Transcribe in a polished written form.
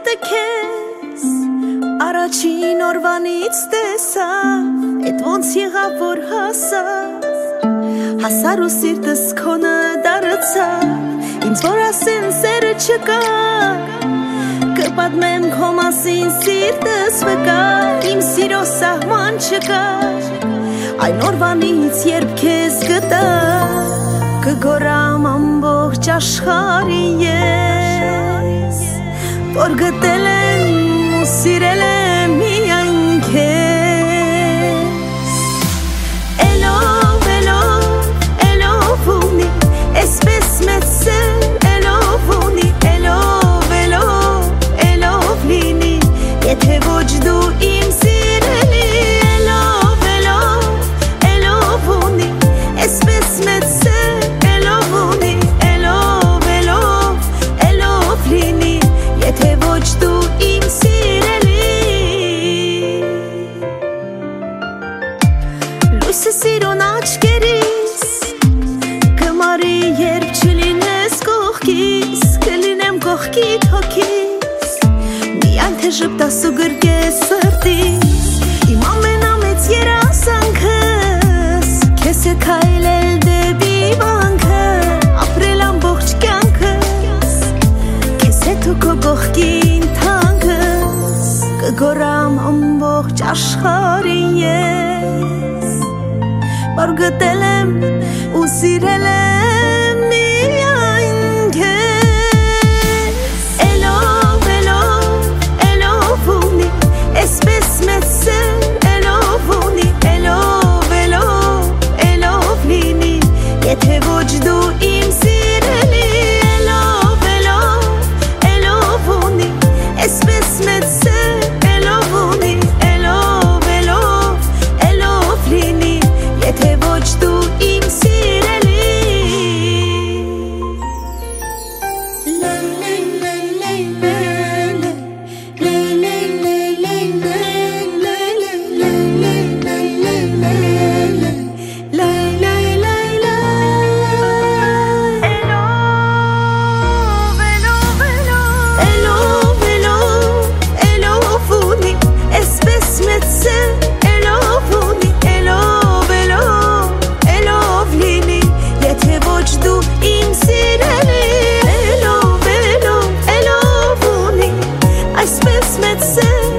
մոտը քեզ առաջին օրվանից տեսա Էդ ոնց եղավ որ հասար ու սիրտս քոնը դարձավ Ինձ որ ասեն սերը չկա Կպատմեմ քո մասին սիրտս վկա Իմ սիրո սահման չկա Այն օրվանից երբ քեզ գտա Կգորամ ամբողջ աշխարհի ես Որ գտել եմ ու սիրել եմ միայն քեզ Էլով, էլով, էլով ունի Էսպես մեծ սեր էլով ունի Էլով, էլով, էլով լինի Եթե ոչ դու իմ սիրելի Էլով, էլով, էլով ունի Էսպես մեծ սեր էլով ունի Էլով, էլով, էլով լինի Եթե ոչ դու իմ սիրելի Լույսը սիրուն աչքերիս Կմարի երբ չլինես կողքիս Կլինեմ կողքիդ հոգիս Միայն թե ժպտաս ու գրկես սրտիս Իմ ամենամեծ երազանքս Քեզ է քայլել դեպի վանքը Ապրել ամբողջ կյանքս Քեզ հետ ու քո կողքին թանկս Կգորամ ամբողջ աշխարհի ես Որ գտել եմ ու սիրել եմ միայն քեզ Էլով, էլով, էլով ունի Էսպես մեծ սեր էլով ունի Էլով, էլով, էլով լինի Եթե ոչ դու իմ սիրելի Էլով, էլով, էլով ունի Էսպես մեծ սեր էլով ունի Էլով, էլով, էլով լինի Եթե ոչ դու իմ սիրելի Էլով, էլով, էլով ունի Էսպես մեծ սեր էլով ունի Էլով, էլով, էլով լինի Եթե ոչ դու իմ սիրելի Էլով, էլով, էլով ունի Այսպես մեծ սեր